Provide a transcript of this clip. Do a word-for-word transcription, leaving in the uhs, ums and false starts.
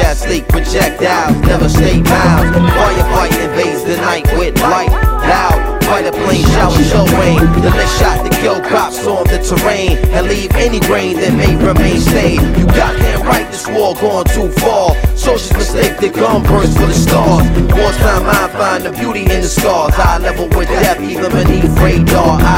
gas leak projectiles, never stay miles. Firefight invades the night with light, loud. Fighter plane shower show rain. The next shot to kill crops on the terrain and leave any grain that may remain stained. You goddamn right, this war gone too far. Soldiers mistake the gun burst for the stars. Wartime I find the beauty in the scars. Eye level with death, even beneath radar.